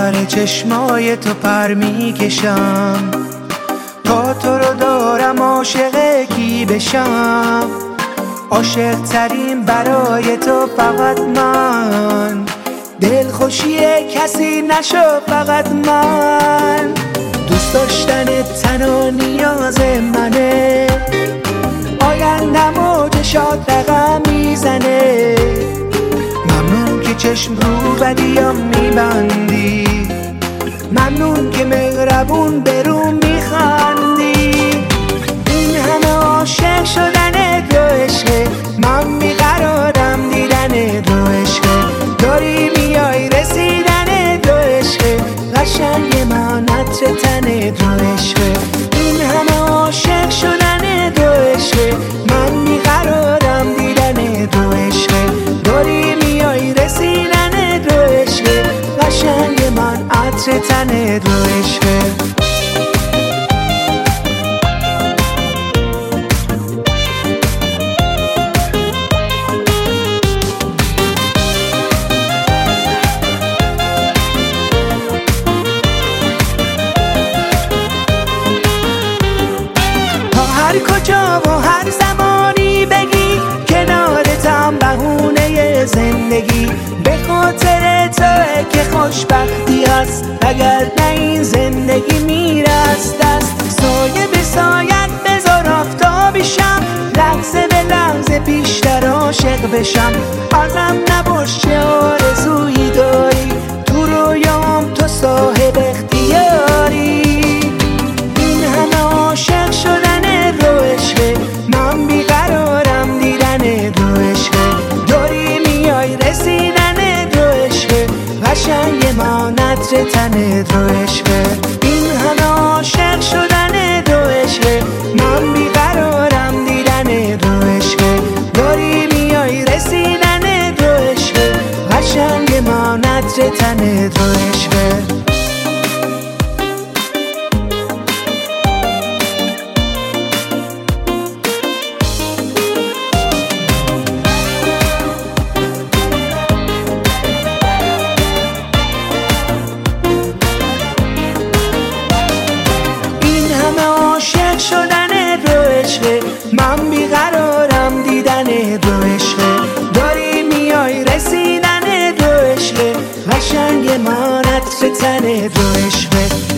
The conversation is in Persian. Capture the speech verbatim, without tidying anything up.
سر چشمای تو پر میکشم، تا تو رو دارم عاشق کی بشم. عاشق ترین برای تو فقط من، دل خوشی کسی نشو فقط من. دوست داشتن تنها نیاز منه، آیندم و شاد رقم میزنه. ممنون که چشم رو بدیام میبندی، ممنون که مهربون برون میخندی. این همه عاشق شدن تو عشقه، من بیقرارم دیدن تو عشقه. داری میای رسیدن تو عشقه، قشنگ من عطر تن تو عشقه. این همه عاشق شدن تو عشقه، من بیقرارم دیدن تو عشقه. داری میای رسیدن تو عشقه، قشنگ من عطر تن تو عشقه. هر کجا و هر زمانی بگی، کنارتم بهونه زندگی. به خاطر توئه که خوشبختی هست، اگر نه این زندگی میره از دست. سایه به سایت بذار آفتابیشم، لحظه به لحظه بیشتر عاشق بشم. ازم نباش چه آرزویی داری، تو رویام تو صاحب اختیاری. این همه عاشق شدن تو عشقه، من بیقرارم دیدن تو عشقه. داری میای رسیدن تو عشقه، قشنگ من عطر تن تو عشقه. این همه عاشق شدن تو عشقه، من بیقرارم دیدن تو عشقه. داری میای رسیدن تو عشقه، قشنگ من عطر تن تو عشقه. عاشق شدن تو عشقه، من بیقرارم دیدن تو عشقه. داری میای رسیدن تو عشقه، قشنگ من عطر تن تو عشقه.